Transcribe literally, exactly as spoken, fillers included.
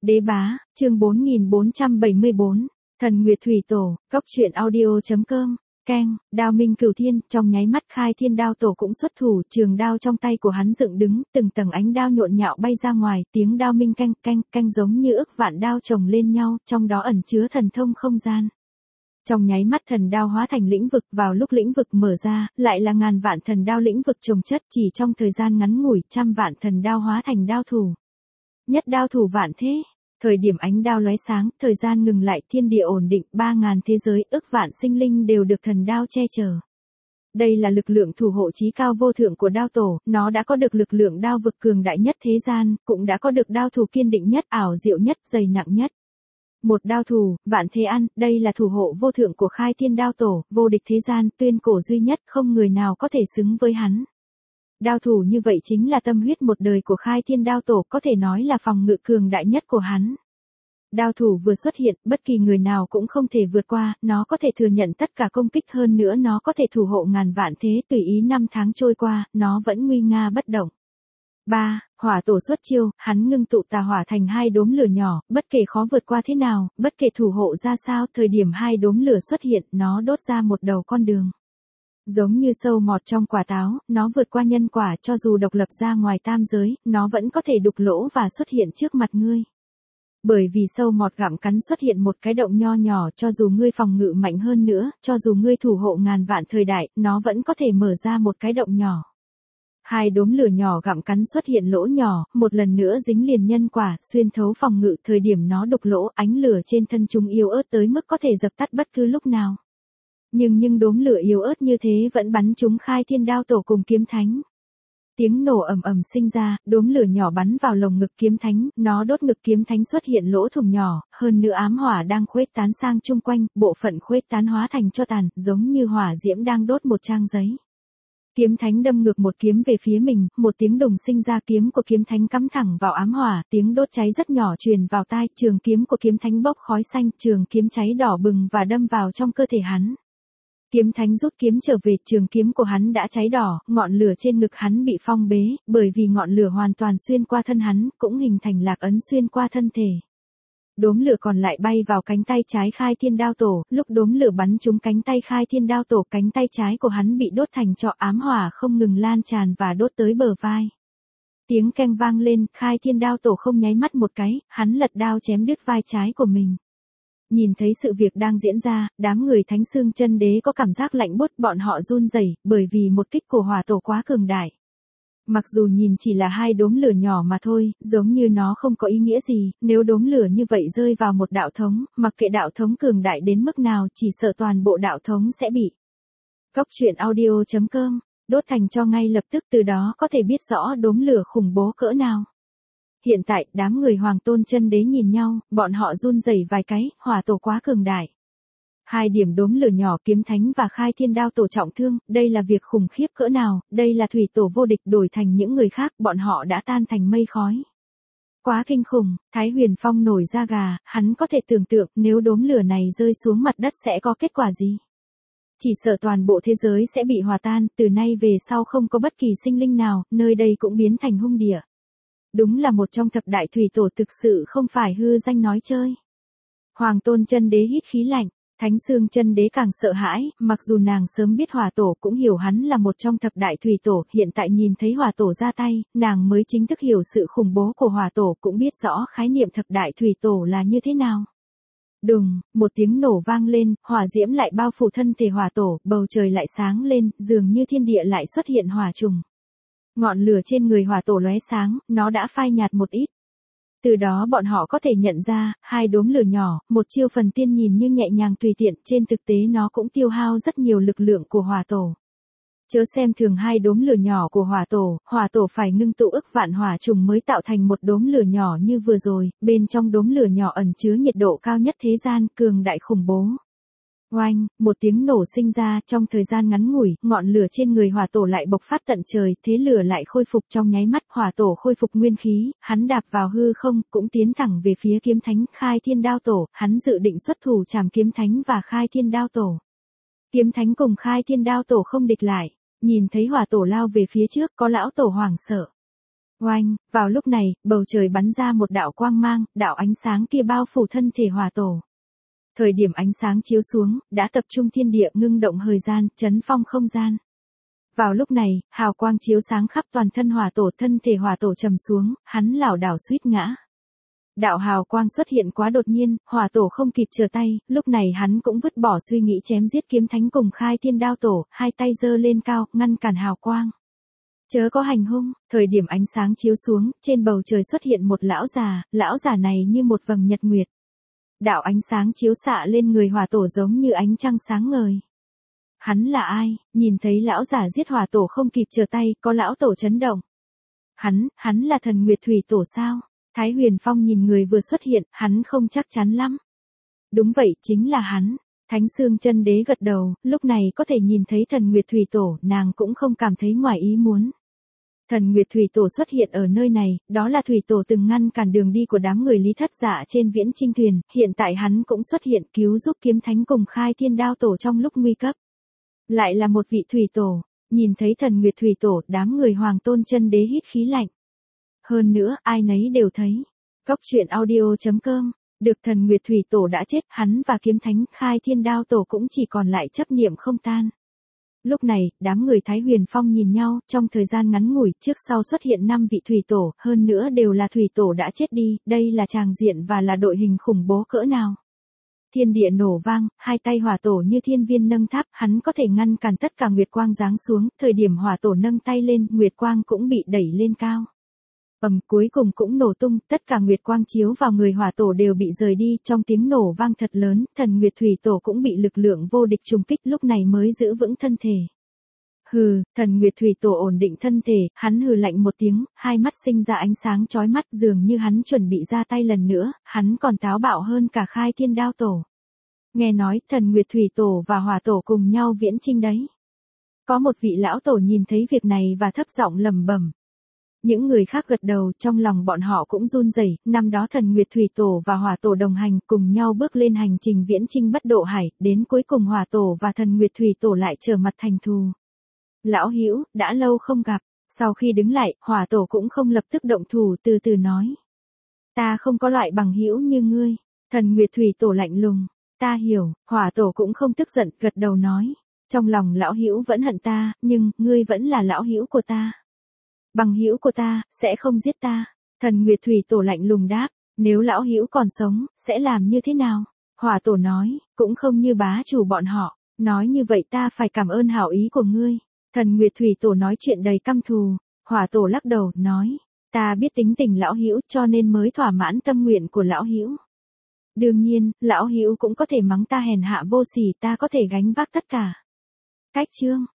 Đế bá, chương bốn nghìn bốn trăm bảy mươi bốn, Thần Nguyệt Thủy Tổ, cốc truyện audio.com, keng, đao minh cửu thiên, trong nháy mắt Khai Thiên Đao Tổ cũng xuất thủ, trường đao trong tay của hắn dựng đứng, từng tầng ánh đao nhộn nhạo bay ra ngoài, tiếng đao minh canh canh canh giống như ức vạn đao chồng lên nhau, trong đó ẩn chứa thần thông không gian. Trong nháy mắt thần đao hóa thành lĩnh vực, vào lúc lĩnh vực mở ra, lại là ngàn vạn thần đao lĩnh vực chồng chất, chỉ trong thời gian ngắn ngủi, trăm vạn thần đao hóa thành đao thủ. Nhất đao thủ vạn thế. Thời điểm ánh đao lóe sáng, thời gian ngừng lại, thiên địa ổn định, ba ngàn thế giới, ức vạn sinh linh đều được thần đao che chở. Đây là lực lượng thủ hộ chí cao vô thượng của đao tổ, nó đã có được lực lượng đao vực cường đại nhất thế gian, cũng đã có được đao thủ kiên định nhất, ảo diệu nhất, dày nặng nhất. Một đao thủ, vạn thế ăn, đây là thủ hộ vô thượng của Khai Thiên Đao Tổ, vô địch thế gian, tuyên cổ duy nhất, không người nào có thể xứng với hắn. Đao thủ như vậy chính là tâm huyết một đời của Khai Thiên Đao Tổ, có thể nói là phòng ngự cường đại nhất của hắn. Đao thủ vừa xuất hiện, bất kỳ người nào cũng không thể vượt qua, nó có thể thừa nhận tất cả công kích, hơn nữa nó có thể thủ hộ ngàn vạn thế, tùy ý năm tháng trôi qua, nó vẫn nguy nga bất động. ba. Hỏa tổ xuất chiêu, hắn ngưng tụ tà hỏa thành hai đốm lửa nhỏ, bất kể khó vượt qua thế nào, bất kể thủ hộ ra sao, thời điểm hai đốm lửa xuất hiện, nó đốt ra một đầu con đường. Giống như sâu mọt trong quả táo, nó vượt qua nhân quả, cho dù độc lập ra ngoài tam giới, nó vẫn có thể đục lỗ và xuất hiện trước mặt ngươi. Bởi vì sâu mọt gặm cắn xuất hiện một cái động nho nhỏ, cho dù ngươi phòng ngự mạnh hơn nữa, cho dù ngươi thủ hộ ngàn vạn thời đại, nó vẫn có thể mở ra một cái động nhỏ. Hai đốm lửa nhỏ gặm cắn xuất hiện lỗ nhỏ, một lần nữa dính liền nhân quả, xuyên thấu phòng ngự, thời điểm nó đục lỗ, ánh lửa trên thân chúng yếu ớt tới mức có thể dập tắt bất cứ lúc nào. Nhưng nhưng đốm lửa yếu ớt như thế vẫn bắn trúng Khai Thiên Đao Tổ cùng kiếm thánh. Tiếng nổ ầm ầm sinh ra, đốm lửa nhỏ bắn vào lồng ngực kiếm thánh, nó đốt ngực kiếm thánh xuất hiện lỗ thủng nhỏ, hơn nữa ám hỏa đang khuếch tán sang chung quanh, bộ phận khuếch tán hóa thành tro tàn, giống như hỏa diễm đang đốt một trang giấy. Kiếm thánh đâm ngược một kiếm về phía mình, một tiếng đùng sinh ra, kiếm của kiếm thánh cắm thẳng vào ám hỏa, tiếng đốt cháy rất nhỏ truyền vào tai, trường kiếm của kiếm thánh bốc khói xanh, trường kiếm cháy đỏ bừng và đâm vào trong cơ thể hắn. Kiếm thánh rút kiếm trở về, trường kiếm của hắn đã cháy đỏ, ngọn lửa trên ngực hắn bị phong bế, bởi vì ngọn lửa hoàn toàn xuyên qua thân hắn, cũng hình thành lạc ấn xuyên qua thân thể. Đốm lửa còn lại bay vào cánh tay trái Khai Thiên Đao Tổ, lúc đốm lửa bắn trúng cánh tay Khai Thiên Đao Tổ, cánh tay trái của hắn bị đốt thành tro, ám hỏa không ngừng lan tràn và đốt tới bờ vai. Tiếng keng vang lên, Khai Thiên Đao Tổ không nháy mắt một cái, hắn lật đao chém đứt vai trái của mình. Nhìn thấy sự việc đang diễn ra, đám người Thánh Xương Chân Đế có cảm giác lạnh buốt, bọn họ run rẩy, bởi vì một kích của hỏa tổ quá cường đại. Mặc dù nhìn chỉ là hai đốm lửa nhỏ mà thôi, giống như nó không có ý nghĩa gì, nếu đốm lửa như vậy rơi vào một đạo thống, mặc kệ đạo thống cường đại đến mức nào, chỉ sợ toàn bộ đạo thống sẽ bị. Cốc truyện audio.com, đốt thành cho ngay lập tức, từ đó có thể biết rõ đốm lửa khủng bố cỡ nào. Hiện tại, đám người Hoàng Tôn Chân Đế nhìn nhau, bọn họ run rẩy vài cái, hỏa tổ quá cường đại. Hai điểm đốm lửa nhỏ, kiếm thánh và Khai Thiên Đao Tổ trọng thương, đây là việc khủng khiếp cỡ nào, đây là thủy tổ vô địch, đổi thành những người khác, bọn họ đã tan thành mây khói. Quá kinh khủng, Thái Huyền Phong nổi da gà, hắn có thể tưởng tượng nếu đốm lửa này rơi xuống mặt đất sẽ có kết quả gì. Chỉ sợ toàn bộ thế giới sẽ bị hòa tan, từ nay về sau không có bất kỳ sinh linh nào, nơi đây cũng biến thành hung địa. Đúng là một trong thập đại thủy tổ, thực sự không phải hư danh nói chơi. Hoàng Tôn Chân Đế hít khí lạnh, Thánh Xương Chân Đế càng sợ hãi, mặc dù nàng sớm biết hỏa tổ, cũng hiểu hắn là một trong thập đại thủy tổ, hiện tại nhìn thấy hỏa tổ ra tay, nàng mới chính thức hiểu sự khủng bố của hỏa tổ, cũng biết rõ khái niệm thập đại thủy tổ là như thế nào. Đùng, một tiếng nổ vang lên, hỏa diễm lại bao phủ thân thể hỏa tổ, bầu trời lại sáng lên, dường như thiên địa lại xuất hiện hỏa trùng. Ngọn lửa trên người hỏa tổ lóe sáng, nó đã phai nhạt một ít. Từ đó bọn họ có thể nhận ra, hai đốm lửa nhỏ, một chiêu phần tiên nhìn như nhẹ nhàng tùy tiện, trên thực tế nó cũng tiêu hao rất nhiều lực lượng của hỏa tổ. Chớ xem thường hai đốm lửa nhỏ của hỏa tổ, hỏa tổ phải ngưng tụ ức vạn hỏa trùng mới tạo thành một đốm lửa nhỏ như vừa rồi, bên trong đốm lửa nhỏ ẩn chứa nhiệt độ cao nhất thế gian, cường đại khủng bố. Oanh, một tiếng nổ sinh ra, trong thời gian ngắn ngủi, ngọn lửa trên người hỏa tổ lại bộc phát tận trời, thế lửa lại khôi phục trong nháy mắt, hỏa tổ khôi phục nguyên khí, hắn đạp vào hư không, cũng tiến thẳng về phía kiếm thánh Khai Thiên Đao Tổ, hắn dự định xuất thủ chảm kiếm thánh và Khai Thiên Đao Tổ. Kiếm thánh cùng Khai Thiên Đao Tổ không địch lại, nhìn thấy hỏa tổ lao về phía trước, có lão tổ hoảng sợ. Oanh, vào lúc này, bầu trời bắn ra một đạo quang mang, đạo ánh sáng kia bao phủ thân thể hỏa tổ. Thời điểm ánh sáng chiếu xuống, đã tập trung thiên địa ngưng động thời gian, chấn phong không gian. Vào lúc này, hào quang chiếu sáng khắp toàn thân hỏa tổ, thân thể hỏa tổ trầm xuống, hắn lảo đảo suýt ngã. Đạo hào quang xuất hiện quá đột nhiên, hỏa tổ không kịp trở tay, lúc này hắn cũng vứt bỏ suy nghĩ chém giết kiếm thánh cùng khai thiên đao tổ, hai tay giơ lên cao, ngăn cản hào quang. Chớ có hành hung, thời điểm ánh sáng chiếu xuống, trên bầu trời xuất hiện một lão già, lão già này như một vầng nhật nguyệt. Đạo ánh sáng chiếu xạ lên người hỏa tổ giống như ánh trăng sáng ngời. Hắn là ai? Nhìn thấy lão giả giết hỏa tổ không kịp trở tay, có lão tổ chấn động. Hắn, hắn là thần Nguyệt Thủy Tổ sao? Thái Huyền Phong nhìn người vừa xuất hiện, hắn không chắc chắn lắm. Đúng vậy, chính là hắn. Thánh Xương Chân Đế gật đầu, lúc này có thể nhìn thấy thần Nguyệt Thủy Tổ, nàng cũng không cảm thấy ngoài ý muốn. Thần Nguyệt Thủy Tổ xuất hiện ở nơi này, đó là Thủy Tổ từng ngăn cản đường đi của đám người Lý Thất Dạ trên Viễn Chinh thuyền, hiện tại hắn cũng xuất hiện cứu giúp kiếm thánh cùng khai thiên đao tổ trong lúc nguy cấp. Lại là một vị Thủy Tổ, nhìn thấy thần Nguyệt Thủy Tổ, đám người Hoàng Tôn Chân Đế hít khí lạnh. Hơn nữa, ai nấy đều thấy. Cốc truyện audio chấm com, được thần Nguyệt Thủy Tổ đã chết, hắn và kiếm thánh khai thiên đao tổ cũng chỉ còn lại chấp niệm không tan. Lúc này, đám người Thái Huyền Phong nhìn nhau, trong thời gian ngắn ngủi, trước sau xuất hiện năm vị Thủy Tổ, hơn nữa đều là Thủy Tổ đã chết đi, đây là tràng diện và là đội hình khủng bố cỡ nào. Thiên địa nổ vang, hai tay hỏa tổ như thiên viên nâng tháp, hắn có thể ngăn cản tất cả nguyệt quang giáng xuống, thời điểm hỏa tổ nâng tay lên, nguyệt quang cũng bị đẩy lên cao. Ầm, cuối cùng cũng nổ tung, tất cả nguyệt quang chiếu vào người hỏa tổ đều bị rời đi, trong tiếng nổ vang thật lớn, thần Nguyệt Thủy Tổ cũng bị lực lượng vô địch trùng kích, lúc này mới giữ vững thân thể. Hừ, thần Nguyệt Thủy Tổ ổn định thân thể, hắn hừ lạnh một tiếng, hai mắt sinh ra ánh sáng chói mắt, dường như hắn chuẩn bị ra tay lần nữa, hắn còn táo bạo hơn cả khai thiên đao tổ. Nghe nói, thần Nguyệt Thủy Tổ và hỏa tổ cùng nhau viễn chinh đấy. Có một vị lão tổ nhìn thấy việc này và thấp giọng lẩm bẩm. Những người khác gật đầu, trong lòng bọn họ cũng run rẩy, năm đó thần Nguyệt Thủy Tổ và hỏa tổ đồng hành, cùng nhau bước lên hành trình viễn chinh bất độ hải, đến cuối cùng hỏa tổ và thần Nguyệt Thủy Tổ lại trở mặt thành thù. Lão hữu, đã lâu không gặp, sau khi đứng lại, hỏa tổ cũng không lập tức động thủ, từ từ nói. Ta không có loại bằng hữu như ngươi, thần Nguyệt Thủy Tổ lạnh lùng. Ta hiểu, hỏa tổ cũng không tức giận, gật đầu nói. Trong lòng lão hữu vẫn hận ta, nhưng, ngươi vẫn là lão hữu của ta. Bằng hữu của ta, sẽ không giết ta. Thần Nguyệt Thủy Tổ lạnh lùng đáp, nếu lão hữu còn sống, sẽ làm như thế nào? Hỏa tổ nói, cũng không như bá chủ bọn họ, nói như vậy ta phải cảm ơn hảo ý của ngươi. Thần Nguyệt Thủy Tổ nói chuyện đầy căm thù, hỏa tổ lắc đầu, nói, ta biết tính tình lão hữu cho nên mới thỏa mãn tâm nguyện của lão hữu. Đương nhiên, lão hữu cũng có thể mắng ta hèn hạ vô sỉ, ta có thể gánh vác tất cả. Cách chương